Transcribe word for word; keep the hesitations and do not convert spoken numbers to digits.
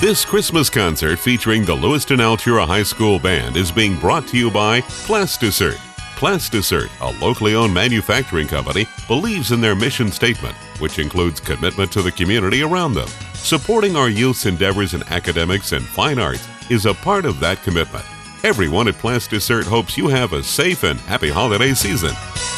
This Christmas concert featuring the Lewiston Altura High School Band is being brought to you by Plasticert. Plasticert, a locally owned manufacturing company, believes in their mission statement, which includes commitment to the community around them. Supporting our youth's endeavors in academics and fine arts is a part of that commitment. Everyone at Plasticert hopes you have a safe and happy holiday season.